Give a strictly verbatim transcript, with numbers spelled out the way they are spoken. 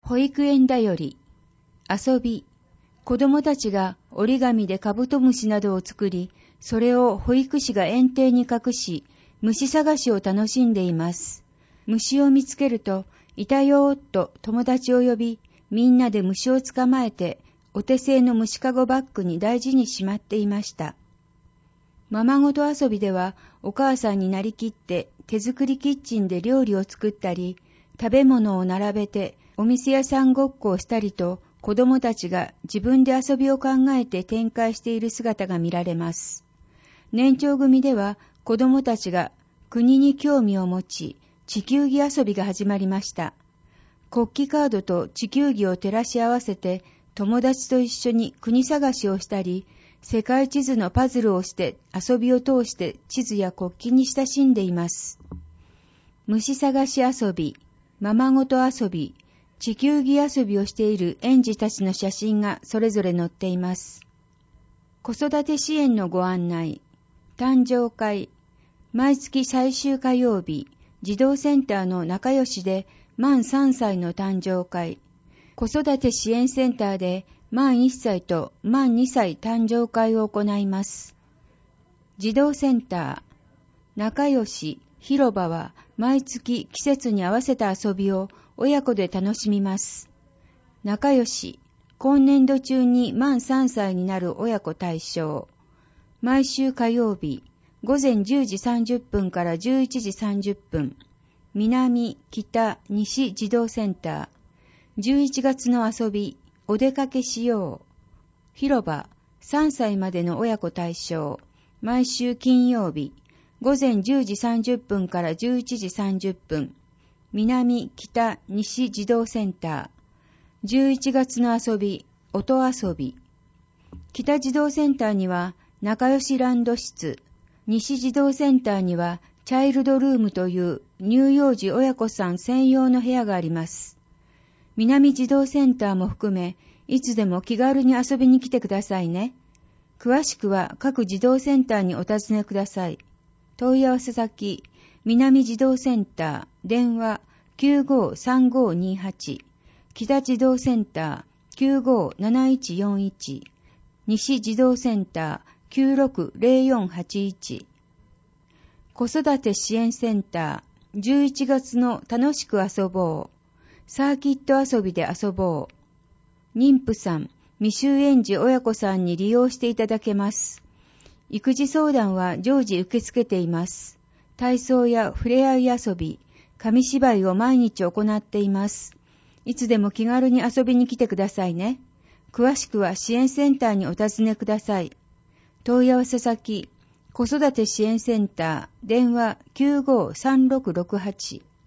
保育園だより、遊び、子供たちが折り紙でカブトムシなどを作り、それを保育士が園庭に隠し、虫探しを楽しんでいます。虫を見つけると、いたよーっと友達を呼び、みんなで虫を捕まえて、お手製の虫かごバッグに大事にしまっていました。ままごと遊びでは、お母さんになりきって手作りキッチンで料理を作ったり、食べ物を並べてお店屋さんごっこをしたりと、子供たちが自分で遊びを考えて展開している姿が見られます。年長組では、子供たちが国に興味を持ち、地球儀遊びが始まりました。国旗カードと地球儀を照らし合わせて、友達と一緒に国探しをしたり、世界地図のパズルをして遊びを通して地図や国旗に親しんでいます。虫探し遊び、ままごと遊び、地球儀遊びをしている園児たちの写真がそれぞれ載っています。子育て支援のご案内、誕生会、毎月最終火曜日、児童センターの仲良しで満さんさいの誕生会、子育て支援センターで満いっさいと満にさい誕生会を行います。児童センター、仲良し、広場は毎月季節に合わせた遊びを親子で楽しみます。仲良し、今年度中に満さんさいになる親子対象。毎週火曜日、午前じゅうじさんじゅっぷんからじゅういちじさんじゅっぷん、南、北、西児童センター。じゅういちがつの遊び、お出かけしよう。広場、さんさいまでの親子対象。毎週金曜日、午前じゅうじさんじゅっぷんからじゅういちじさんじゅっぷん。南、北、西児童センター。じゅういちがつの遊び、音遊び。北児童センターには仲良しランド室。西児童センターにはチャイルドルームという乳幼児親子さん専用の部屋があります。南児童センターも含め、いつでも気軽に遊びに来てくださいね。詳しくは各児童センターにお尋ねください。問い合わせ先、南児童センター、電話 きゅうごさんごにはち、北児童センター きゅうごなないちよんいち、西児童センター きゅうろくぜろよんはちいち。子育て支援センター、じゅういちがつの楽しく遊ぼう。サーキット遊びで遊ぼう。妊婦さん、未就園児親子さんに利用していただけます。育児相談は常時受け付けています。体操やふれあい遊び、紙芝居を毎日行っています。いつでも気軽に遊びに来てくださいね。詳しくは支援センターにお尋ねください。問い合わせ先、子育て支援センター、電話 きゅうごさんろくろくはち。